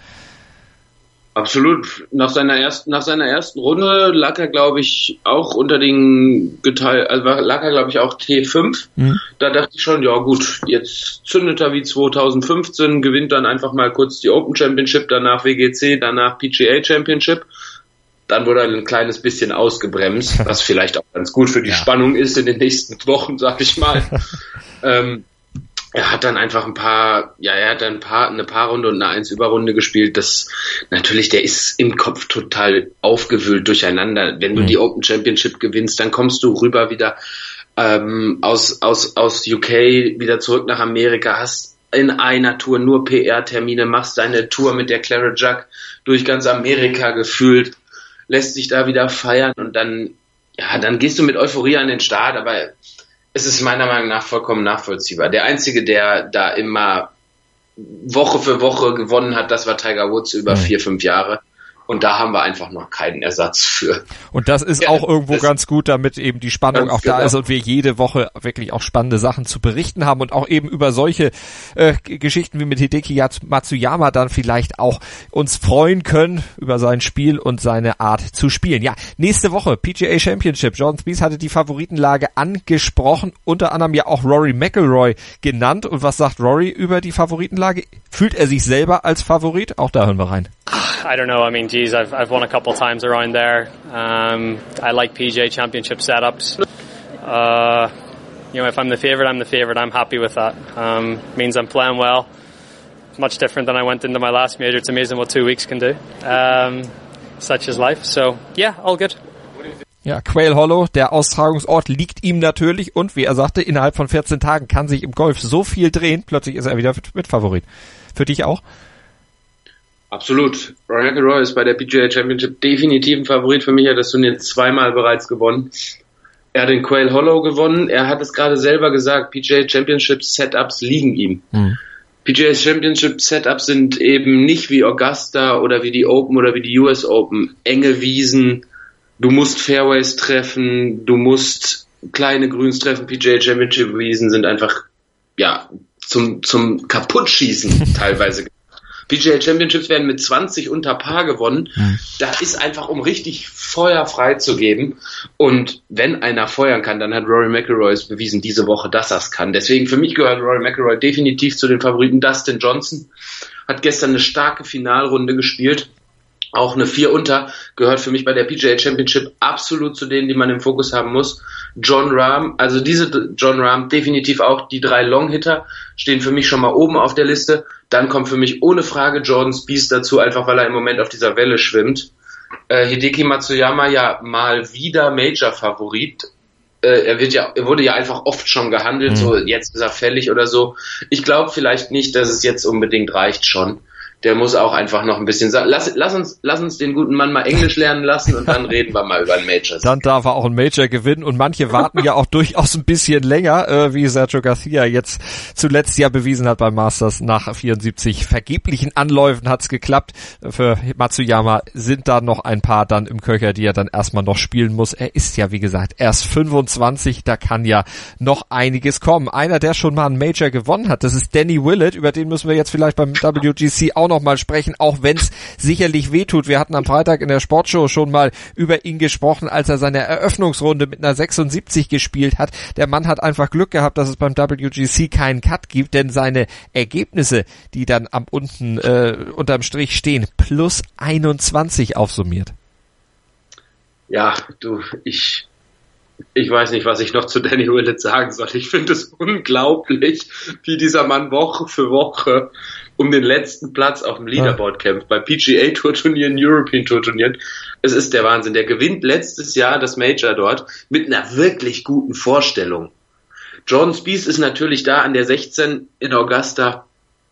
Absolut. Nach seiner ersten, nach seiner ersten Runde lag er, glaube ich, auch unter den geteilt, also lag er, glaube ich, auch T fünf. Mhm. Da dachte ich schon, ja gut, jetzt zündet er wie zwanzig fünfzehn, gewinnt dann einfach mal kurz die Open Championship, danach W G C, danach P G A Championship. Dann wurde er ein kleines bisschen ausgebremst, was vielleicht auch ganz gut für die ja. Spannung ist in den nächsten Wochen, sag ich mal. ähm, Er hat dann einfach ein paar, ja, er hat dann ein paar, eine Paarrunde und eine Eins-Überrunde gespielt. Das, natürlich, der ist im Kopf total aufgewühlt durcheinander. Wenn du mhm. die Open Championship gewinnst, dann kommst du rüber wieder, ähm, aus, aus, aus U K wieder zurück nach Amerika, hast in einer Tour nur P R-Termine, machst deine Tour mit der Claret Jug durch ganz Amerika gefühlt, lässt sich da wieder feiern und dann, ja, dann gehst du mit Euphorie an den Start, aber es ist meiner Meinung nach vollkommen nachvollziehbar. Der Einzige, der da immer Woche für Woche gewonnen hat, das war Tiger Woods über mhm. vier, fünf Jahre. Und da haben wir einfach noch keinen Ersatz für. Und das ist ja, auch irgendwo ganz gut, damit eben die Spannung auch da genau. ist und wir jede Woche wirklich auch spannende Sachen zu berichten haben und auch eben über solche äh, Geschichten wie mit Hideki Matsuyama dann vielleicht auch uns freuen können über sein Spiel und seine Art zu spielen. Ja, nächste Woche P G A Championship. Jordan Spieth hatte die Favoritenlage angesprochen, unter anderem ja auch Rory McIlroy genannt. Und was sagt Rory über die Favoritenlage? Fühlt er sich selber als Favorit? Auch da hören wir rein. I don't know. I mean, geez, I've I've won a couple times around there. Um, I like P G A Championship setups. Uh, you know, if I'm the favorite, I'm the favorite. I'm happy with that. Um, means I'm playing well. Much different than I went into my last major. It's amazing what two weeks can do. Um, such is life. So yeah, all good. Ja, Quail Hollow, der Austragungsort, liegt ihm natürlich und wie er sagte, innerhalb von vierzehn Tagen kann sich im Golf so viel drehen. Plötzlich ist er wieder Mitfavorit. Für dich auch? Absolut. Rory McIlroy ist bei der P G A Championship definitiv ein Favorit. Für mich hat das Turnier zweimal bereits gewonnen. Er hat den Quail Hollow gewonnen. Er hat es gerade selber gesagt, P G A Championship Setups liegen ihm. Mhm. P G A Championship Setups sind eben nicht wie Augusta oder wie die Open oder wie die U S Open. Enge Wiesen, du musst Fairways treffen, du musst kleine Grüns treffen. P G A Championship Wiesen sind einfach, ja, zum, zum Kaputtschießen teilweise. P G A Championships werden mit zwanzig unter Paar gewonnen. Mhm. Da ist einfach, um richtig Feuer freizugeben. Und wenn einer feuern kann, dann hat Rory McIlroy es bewiesen diese Woche, dass er es kann. Deswegen für mich gehört Rory McIlroy definitiv zu den Favoriten. Dustin Johnson hat gestern eine starke Finalrunde gespielt. Auch eine vier unter gehört für mich bei der P G A Championship absolut zu denen, die man im Fokus haben muss. Jon Rahm, also diese Jon Rahm, definitiv auch die drei Longhitter stehen für mich schon mal oben auf der Liste. Dann kommt für mich ohne Frage Jordan Spieth dazu, einfach weil er im Moment auf dieser Welle schwimmt. Äh, Hideki Matsuyama ja mal wieder Major-Favorit. Äh, er wird ja, er wurde ja einfach oft schon gehandelt, mhm. so jetzt ist er fällig oder so. Ich glaube vielleicht nicht, dass es jetzt unbedingt reicht schon. Der muss auch einfach noch ein bisschen sagen. Lass, lass uns, lass uns den guten Mann mal Englisch lernen lassen und dann reden wir mal über ein Major. Dann darf er auch ein Major gewinnen und manche warten ja auch durchaus ein bisschen länger, äh, wie Sergio Garcia jetzt zuletzt ja bewiesen hat beim Masters. Nach vierundsiebzig vergeblichen Anläufen hat's geklappt. Für Matsuyama sind da noch ein paar dann im Köcher, die er dann erstmal noch spielen muss. Er ist ja, wie gesagt, erst fünfundzwanzig, da kann ja noch einiges kommen. Einer, der schon mal ein Major gewonnen hat, das ist Danny Willett, über den müssen wir jetzt vielleicht beim W G C auch noch noch mal sprechen, auch wenn es sicherlich wehtut. Wir hatten am Freitag in der Sportshow schon mal über ihn gesprochen, als er seine Eröffnungsrunde mit einer sechsundsiebzig gespielt hat. Der Mann hat einfach Glück gehabt, dass es beim W G C keinen Cut gibt, denn seine Ergebnisse, die dann am unten äh, unterm Strich stehen, plus einundzwanzig aufsummiert. Ja, du, ich ich weiß nicht, was ich noch zu Danny Willett sagen soll. Ich finde es unglaublich, wie dieser Mann Woche für Woche um den letzten Platz auf dem Leaderboard ja. kämpft. Bei P G A-Tour-Turnieren, European-Tour-Turnieren. Es ist der Wahnsinn. Der gewinnt letztes Jahr das Major dort mit einer wirklich guten Vorstellung. Jordan Spieth ist natürlich da an der sechzehn in Augusta.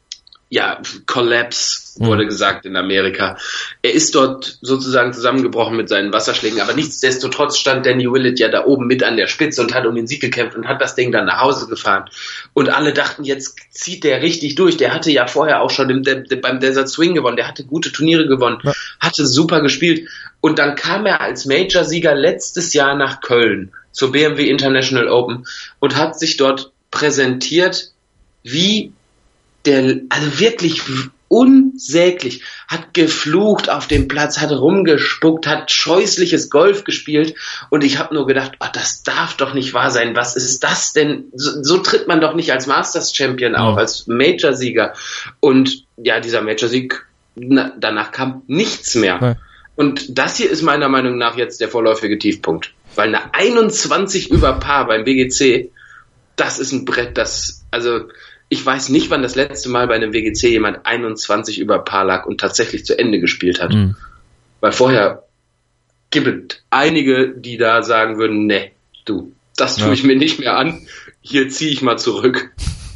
Ja, Collapse wurde gesagt in Amerika. Er ist dort sozusagen zusammengebrochen mit seinen Wasserschlägen, aber nichtsdestotrotz stand Danny Willett ja da oben mit an der Spitze und hat um den Sieg gekämpft und hat das Ding dann nach Hause gefahren. Und alle dachten, jetzt zieht der richtig durch. Der hatte ja vorher auch schon im De- De- beim Desert Swing gewonnen, der hatte gute Turniere gewonnen, ja. hatte super gespielt. Und dann kam er als Major-Sieger letztes Jahr nach Köln zur B M W International Open und hat sich dort präsentiert wie der, also wirklich unsäglich, hat geflucht auf dem Platz, hat rumgespuckt, hat scheußliches Golf gespielt und ich habe nur gedacht, oh, das darf doch nicht wahr sein, was ist das denn? So, so tritt man doch nicht als Masters-Champion auf, ja. als Major-Sieger. Und ja, dieser Major-Sieg, na, danach kam nichts mehr. Ja. Und das hier ist meiner Meinung nach jetzt der vorläufige Tiefpunkt, weil eine einundzwanzig über Paar beim W G C, das ist ein Brett, das, also ich weiß nicht, wann das letzte Mal bei einem W G C jemand einundzwanzig über Paar lag und tatsächlich zu Ende gespielt hat. Mhm. Weil vorher gibt es einige, die da sagen würden, nee, du, das tue ja. ich mir nicht mehr an, hier ziehe ich mal zurück.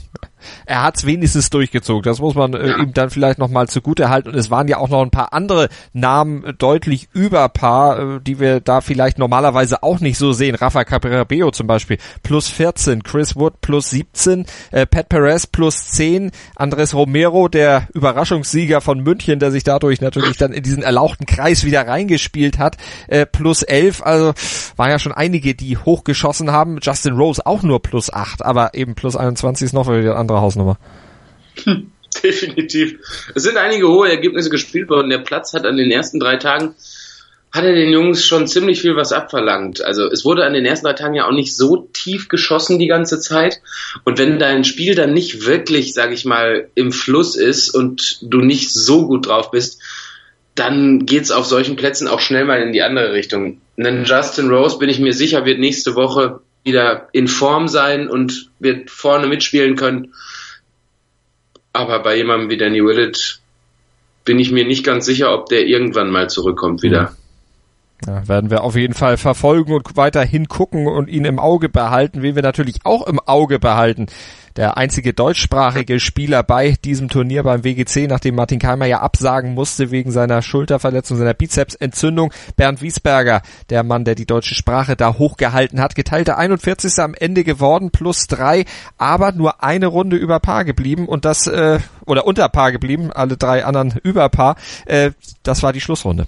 Er hat's wenigstens durchgezogen, das muss man äh, ja. ihm dann vielleicht nochmal zugute halten. Und es waren ja auch noch ein paar andere Namen äh, deutlich über Paar, äh, die wir da vielleicht normalerweise auch nicht so sehen. Rafa Cabrera-Bello zum Beispiel plus vierzehn, Chris Wood plus siebzehn, äh, Pat Perez plus zehn, Andres Romero, der Überraschungssieger von München, der sich dadurch natürlich dann in diesen erlauchten Kreis wieder reingespielt hat, äh, plus elf. Also waren ja schon einige, die hochgeschossen haben. Justin Rose auch nur plus acht, aber eben plus einundzwanzig ist noch wieder ein anderer Hausnummer. Hm, definitiv. Es sind einige hohe Ergebnisse gespielt worden. Der Platz hat an den ersten drei Tagen, hat er den Jungs schon ziemlich viel was abverlangt. Also es wurde an den ersten drei Tagen ja auch nicht so tief geschossen die ganze Zeit. Und wenn dein Spiel dann nicht wirklich, sag ich mal, im Fluss ist und du nicht so gut drauf bist, dann geht's auf solchen Plätzen auch schnell mal in die andere Richtung. Ein Justin Rose, bin ich mir sicher, wird nächste Woche wieder in Form sein und wird vorne mitspielen können. Aber bei jemandem wie Danny Willett bin ich mir nicht ganz sicher, ob der irgendwann mal zurückkommt wieder. Ja, werden wir auf jeden Fall verfolgen und weiter hingucken und ihn im Auge behalten, wen wir natürlich auch im Auge behalten. Der einzige deutschsprachige Spieler bei diesem Turnier beim W G C, nachdem Martin Keimer ja absagen musste wegen seiner Schulterverletzung, seiner Bizepsentzündung. Bernd Wiesberger, der Mann, der die deutsche Sprache da hochgehalten hat, geteilte einundvierzigste am Ende geworden, plus drei, aber nur eine Runde über Paar geblieben und das, äh, oder unter Paar geblieben, alle drei anderen über Paar. Äh, das war die Schlussrunde.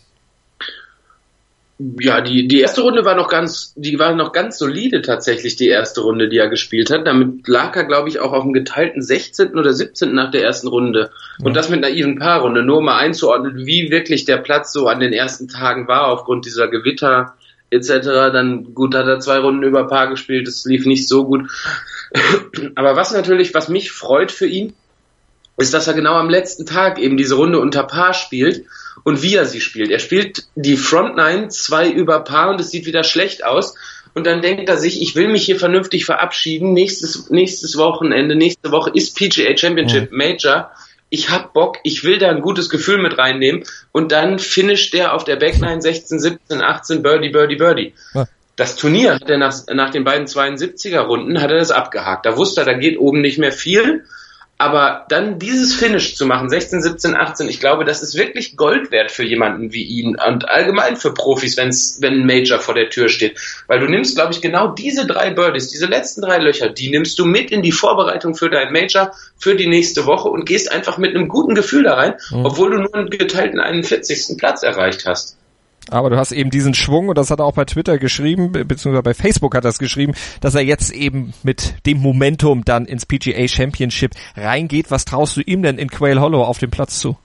Ja, die, die erste Runde war noch ganz, die war noch ganz solide tatsächlich, die erste Runde, die er gespielt hat. Damit lag er, glaube ich, auch auf dem geteilten sechzehnten oder siebzehnten nach der ersten Runde. Und ja. das mit einer even Paarrunde, nur um mal einzuordnen, wie wirklich der Platz so an den ersten Tagen war, aufgrund dieser Gewitter et cetera. Dann, gut, hat er zwei Runden über Paar gespielt, das lief nicht so gut. Aber was natürlich, was mich freut für ihn, ist, dass er genau am letzten Tag eben diese Runde unter Paar spielt. Und wie er sie spielt. Er spielt die Front Nine, zwei über Paar und es sieht wieder schlecht aus. Und dann denkt er sich, ich will mich hier vernünftig verabschieden. Nächstes, nächstes Wochenende, nächste Woche ist P G A Championship Major. Ich hab Bock, ich will da ein gutes Gefühl mit reinnehmen. Und dann finisht der auf der Backline sechzehn, siebzehn, achtzehn, Birdie, Birdie, Birdie. Ja. Das Turnier hat er nach, nach den beiden zweiundsiebziger Runden hat er das abgehakt. Da wusste er, da geht oben nicht mehr viel. Aber dann dieses Finish zu machen, sechzehn, siebzehn, achtzehn, ich glaube, das ist wirklich Gold wert für jemanden wie ihn und allgemein für Profis, wenn's, wenn ein Major vor der Tür steht. Weil du nimmst, glaube ich, genau diese drei Birdies, diese letzten drei Löcher, die nimmst du mit in die Vorbereitung für dein Major für die nächste Woche und gehst einfach mit einem guten Gefühl da rein, mhm. obwohl du nur einen geteilten einundvierzigsten Platz erreicht hast. Aber du hast eben diesen Schwung, und das hat er auch bei Twitter geschrieben, beziehungsweise bei Facebook hat er es geschrieben, dass er jetzt eben mit dem Momentum dann ins P G A Championship reingeht. Was traust du ihm denn in Quail Hollow auf dem Platz zu?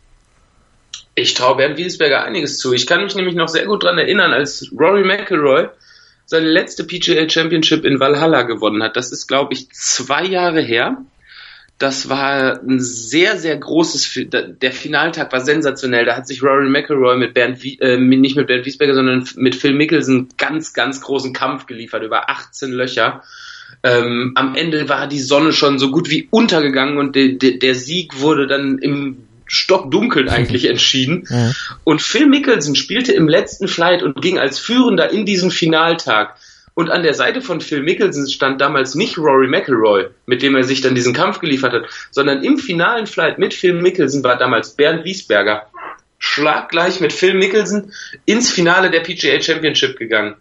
Ich traue Bernd Wiesberger einiges zu. Ich kann mich nämlich noch sehr gut daran erinnern, als Rory McIlroy seine letzte P G A Championship in Valhalla gewonnen hat. Das ist, glaube ich, zwei Jahre her. Das war ein sehr, sehr großes, der Finaltag war sensationell. Da hat sich Rory McIlroy mit Bernd, äh, nicht mit Bernd Wiesberger, sondern mit Phil Mickelson ganz, ganz großen Kampf geliefert, über achtzehn Löcher. Ähm, am Ende war die Sonne schon so gut wie untergegangen und de, de, der Sieg wurde dann im Stockdunkeln eigentlich entschieden. Ja. Und Phil Mickelson spielte im letzten Flight und ging als Führender in diesen Finaltag. Und an der Seite von Phil Mickelson stand damals nicht Rory McIlroy, mit dem er sich dann diesen Kampf geliefert hat, sondern im finalen Flight mit Phil Mickelson war damals Bernd Wiesberger schlaggleich mit Phil Mickelson ins Finale der P G A Championship gegangen.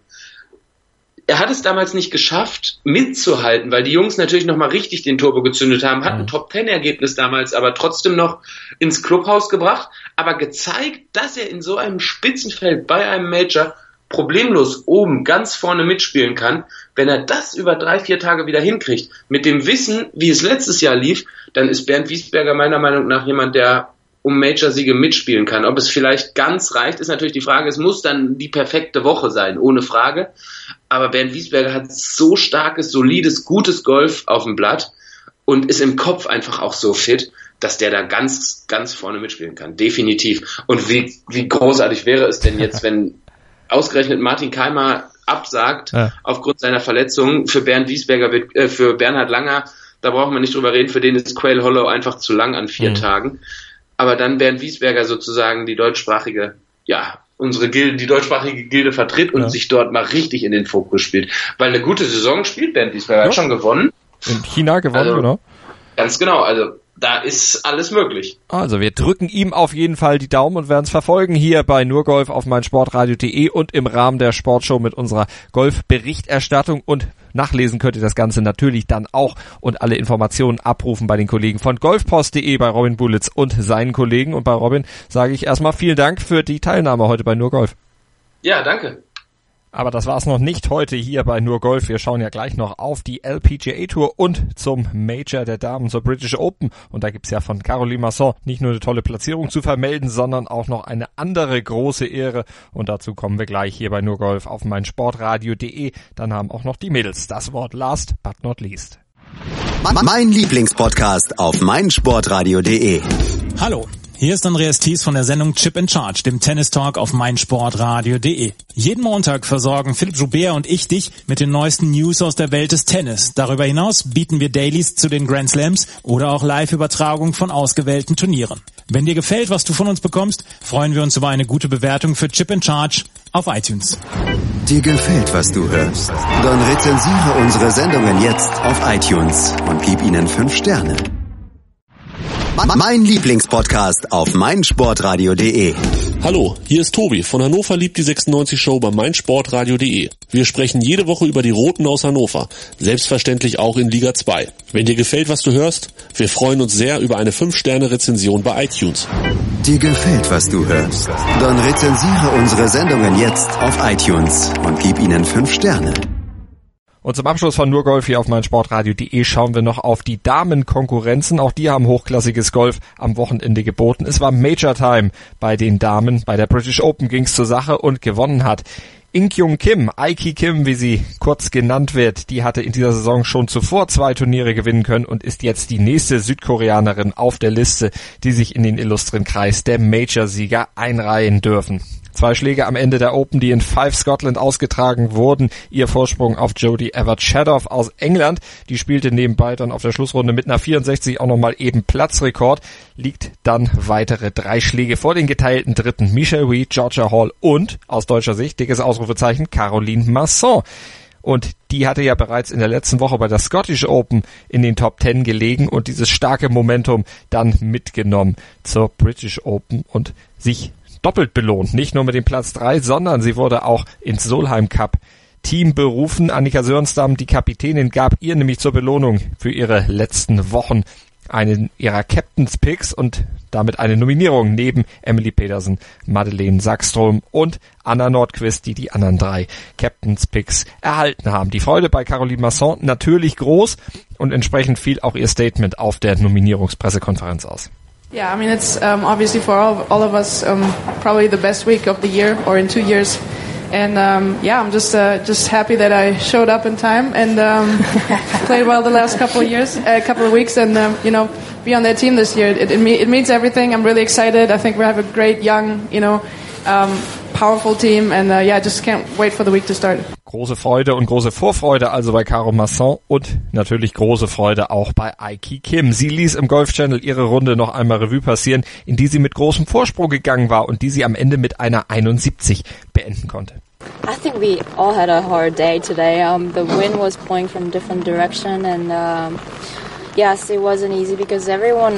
Er hat es damals nicht geschafft, mitzuhalten, weil die Jungs natürlich nochmal richtig den Turbo gezündet haben, hatten ein Top-Ten-Ergebnis damals, aber trotzdem noch ins Clubhaus gebracht, aber gezeigt, dass er in so einem Spitzenfeld bei einem Major problemlos oben ganz vorne mitspielen kann. Wenn er das über drei, vier Tage wieder hinkriegt, mit dem Wissen, wie es letztes Jahr lief, dann ist Bernd Wiesberger meiner Meinung nach jemand, der um Major-Siege mitspielen kann. Ob es vielleicht ganz reicht, ist natürlich die Frage. Es muss dann die perfekte Woche sein, ohne Frage. Aber Bernd Wiesberger hat so starkes, solides, gutes Golf auf dem Blatt und ist im Kopf einfach auch so fit, dass der da ganz, ganz vorne mitspielen kann. Definitiv. Und wie, wie großartig wäre es denn jetzt, wenn ausgerechnet Martin Keimer absagt, ja, aufgrund seiner Verletzung. Für Bernd Wiesberger, wird, äh, für Bernhard Langer, da brauchen wir nicht drüber reden, für den ist Quail Hollow einfach zu lang an vier mhm. Tagen. Aber dann Bernd Wiesberger sozusagen die deutschsprachige, ja, unsere Gilde, die deutschsprachige Gilde vertritt und ja. sich dort mal richtig in den Fokus spielt. Weil eine gute Saison spielt Bernd Wiesberger, ja. hat schon gewonnen. In China gewonnen, also, genau. Ganz genau, also da ist alles möglich. Also wir drücken ihm auf jeden Fall die Daumen und werden es verfolgen hier bei Nurgolf auf meinsportradio punkt de und im Rahmen der Sportshow mit unserer Golfberichterstattung. Und nachlesen könnt ihr das Ganze natürlich dann auch und alle Informationen abrufen bei den Kollegen von golfpost punkt de, bei Robin Bullitz und seinen Kollegen. Und bei Robin sage ich erstmal vielen Dank für die Teilnahme heute bei Nurgolf. Ja, danke. Aber das war's noch nicht heute hier bei Nur Golf. Wir schauen ja gleich noch auf die L P G A Tour und zum Major der Damen, zur British Open. Und da gibt's ja von Caroline Masson nicht nur eine tolle Platzierung zu vermelden, sondern auch noch eine andere große Ehre. Und dazu kommen wir gleich hier bei Nur Golf auf meinsportradio punkt de. Dann haben auch noch die Mädels das Wort last but not least. Mein Lieblingspodcast auf meinsportradio punkt de. Hallo. Hier ist Andreas Thies von der Sendung Chip in Charge, dem Tennis-Talk auf meinsportradio punkt de. Jeden Montag versorgen Philipp Joubert und ich dich mit den neuesten News aus der Welt des Tennis. Darüber hinaus bieten wir Dailies zu den Grand Slams oder auch Live-Übertragung von ausgewählten Turnieren. Wenn dir gefällt, was du von uns bekommst, freuen wir uns über eine gute Bewertung für Chip in Charge auf iTunes. Dir gefällt, was du hörst? Dann rezensiere unsere Sendungen jetzt auf iTunes und gib ihnen fünf Sterne. Mein Lieblingspodcast auf meinsportradio punkt de. Hallo, hier ist Tobi von Hannover liebt die sechsundneunzig Show bei meinsportradio punkt de. Wir sprechen jede Woche über die Roten aus Hannover, selbstverständlich auch in Liga zwei. Wenn dir gefällt, was du hörst, wir freuen uns sehr über eine fünf Sterne Rezension bei iTunes. Dir gefällt, was du hörst? Dann rezensiere unsere Sendungen jetzt auf iTunes und gib ihnen fünf Sterne. Und zum Abschluss von Nur Golf hier auf meinsportradio punkt de schauen wir noch auf die Damenkonkurrenzen. Auch die haben hochklassiges Golf am Wochenende geboten. Es war Major Time bei den Damen. Bei der British Open ging's zur Sache und gewonnen hat In-Kyung Kim, Aiki Kim, wie sie kurz genannt wird. Die hatte in dieser Saison schon zuvor zwei Turniere gewinnen können und ist jetzt die nächste Südkoreanerin auf der Liste, die sich in den illustren Kreis der Major-Sieger einreihen dürfen. Zwei Schläge am Ende der Open, die in Five Scotland ausgetragen wurden. Ihr Vorsprung auf Jodie Everett-Shadoff aus England. Die spielte nebenbei dann auf der Schlussrunde mit einer vierundsechzig auch nochmal eben Platzrekord. Liegt dann weitere drei Schläge vor den geteilten Dritten. Michelle Wie, Georgia Hall und, aus deutscher Sicht, dickes Ausrufezeichen, Caroline Masson. Und die hatte ja bereits in der letzten Woche bei der Scottish Open in den Top Ten gelegen und dieses starke Momentum dann mitgenommen zur British Open und sich doppelt belohnt. Nicht nur mit dem Platz drei, sondern sie wurde auch ins Solheim Cup Team berufen. Annika Sörenstam, die Kapitänin, gab ihr nämlich zur Belohnung für ihre letzten Wochen einen ihrer Captain's Picks und damit eine Nominierung neben Emily Pedersen, Madeleine Sackström und Anna Nordqvist, die die anderen drei Captain's Picks erhalten haben. Die Freude bei Caroline Masson natürlich groß und entsprechend fiel auch ihr Statement auf der Nominierungspressekonferenz aus. Yeah, I mean, it's um, obviously for all, all of us um, probably the best week of the year or in two years. And um, yeah, I'm just uh, just happy that I showed up in time and um, played well the last couple of years, a uh, couple of weeks, and um, you know, be on that team this year. It, it, me- it means everything. I'm really excited. I think we have a great young, you know, um, powerful team, and uh, yeah, I just can't wait for the week to start. Große Freude und große Vorfreude also bei Caro Masson und natürlich große Freude auch bei Aiki Kim. Sie ließ im Golf Channel ihre Runde noch einmal Revue passieren, in die sie mit großem Vorsprung gegangen war und die sie am Ende mit einer einundsiebzig beenden konnte. I think we all had a hard day today. Um, the wind was blowing from different direction, and um, yes, it wasn't easy because everyone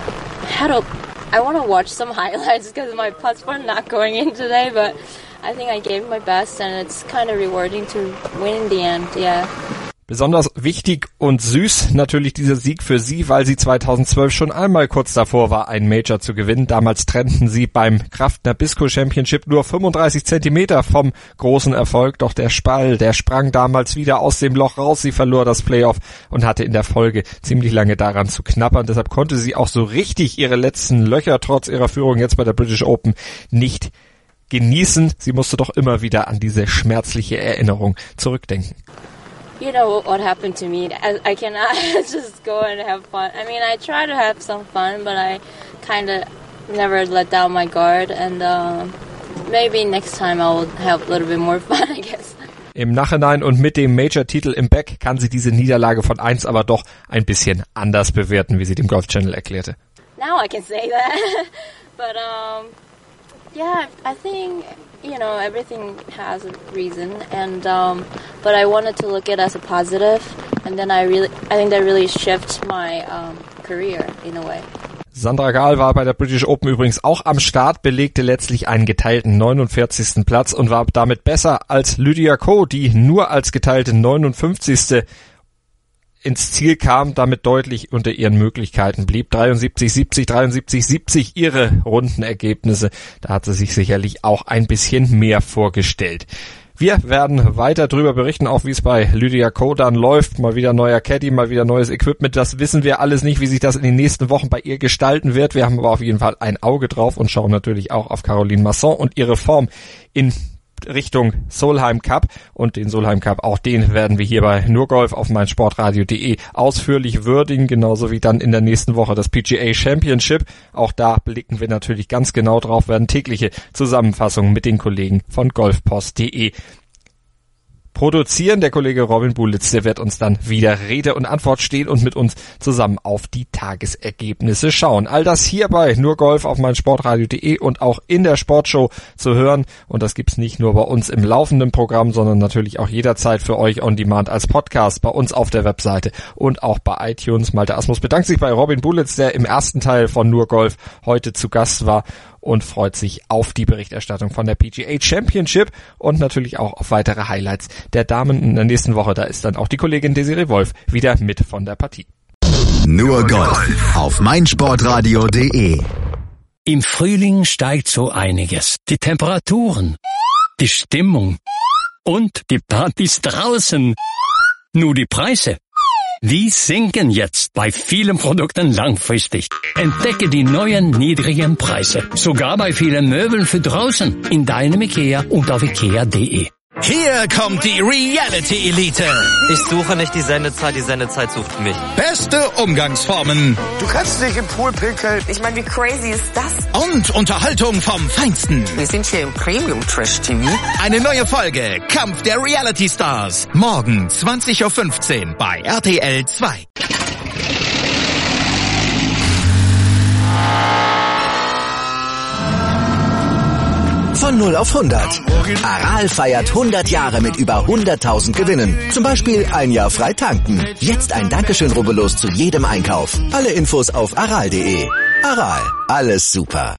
had a. I want to watch some highlights because my putts were not going in today, but I think I gave my best, and it's kind of rewarding to win in the end. Yeah. Besonders wichtig und süß natürlich dieser Sieg für sie, weil sie zweitausendzwölf schon einmal kurz davor war, einen Major zu gewinnen. Damals trennten sie beim Kraft Nabisco Championship nur fünfunddreißig Zentimeter vom großen Erfolg. Doch der Spall, der sprang damals wieder aus dem Loch raus. Sie verlor das Playoff und hatte in der Folge ziemlich lange daran zu knabbern. Deshalb konnte sie auch so richtig ihre letzten Löcher trotz ihrer Führung jetzt bei der British Open nicht genießen. Sie musste doch immer wieder an diese schmerzliche Erinnerung zurückdenken. You know what happened to me. I, I cannot just go and have fun. I mean, I try to have some fun, but I kind of never let down my guard. And uh, maybe next time I will have a little bit more fun, I guess. Im Nachhinein und mit dem Major-Titel im Back kann sie diese Niederlage von eins aber doch ein bisschen anders bewerten, wie sie dem Golf Channel erklärte. Now I can say that. But um, yeah, I think... You know, everything has a reason, and um, but I wanted to look at it as a positive, and then I really, I think that really shifted my um, career in a way. Sandra Gahl war bei der British Open übrigens auch am Start, belegte letztlich einen geteilten neunundvierzigsten Platz und war damit besser als Lydia Ko, die nur als geteilte neunundfünfzigste ins Ziel kam, damit deutlich unter ihren Möglichkeiten blieb. dreiundsiebzig siebzig, dreiundsiebzig siebzig ihre Rundenergebnisse. Da hat sie sich sicherlich auch ein bisschen mehr vorgestellt. Wir werden weiter drüber berichten, auch wie es bei Lydia Ko dann läuft. Mal wieder neuer Caddy, mal wieder neues Equipment. Das wissen wir alles nicht, wie sich das in den nächsten Wochen bei ihr gestalten wird. Wir haben aber auf jeden Fall ein Auge drauf und schauen natürlich auch auf Caroline Masson und ihre Form in Richtung Solheim Cup, und den Solheim Cup, auch den werden wir hier bei Nurgolf auf meinsportradio punkt de ausführlich würdigen, genauso wie dann in der nächsten Woche das P G A Championship. Auch da blicken wir natürlich ganz genau drauf, werden tägliche Zusammenfassungen mit den Kollegen von golfpost punkt de produzieren. Der Kollege Robin Bulitz, der wird uns dann wieder Rede und Antwort stehen und mit uns zusammen auf die Tagesergebnisse schauen. All das hier bei Nurgolf auf meinsportradio punkt de und auch in der Sportshow zu hören. Und das gibt's nicht nur bei uns im laufenden Programm, sondern natürlich auch jederzeit für euch on demand als Podcast bei uns auf der Webseite und auch bei iTunes. Malte Asmus bedankt sich bei Robin Bulitz, der im ersten Teil von Nurgolf heute zu Gast war, und freut sich auf die Berichterstattung von der P G A Championship und natürlich auch auf weitere Highlights der Damen in der nächsten Woche. Da ist dann auch die Kollegin Desiree Wolf wieder mit von der Partie. Nur Golf auf meinsportradio punkt de. Im Frühling steigt so einiges. Die Temperaturen, die Stimmung und die Partys draußen. Nur die Preise, die sinken jetzt bei vielen Produkten langfristig. Entdecke die neuen niedrigen Preise. Sogar bei vielen Möbeln für draußen. In deinem Ikea und auf ikea punkt de. Hier kommt die Reality Elite. Ich suche nicht die Sendezeit, die Sendezeit sucht mich. Beste Umgangsformen. Du kannst dich im Pool pinkeln. Ich meine, wie crazy ist das? Und Unterhaltung vom Feinsten. Wir sind hier im Premium Trash T V. Eine neue Folge Kampf der Reality Stars. Morgen zwanzig Uhr fünfzehn bei R T L zwei. Von null auf hundert. Aral feiert hundert Jahre mit über hunderttausend Gewinnen. Zum Beispiel ein Jahr frei tanken. Jetzt ein Dankeschön, rubbellos zu jedem Einkauf. Alle Infos auf aral punkt de. Aral, alles super.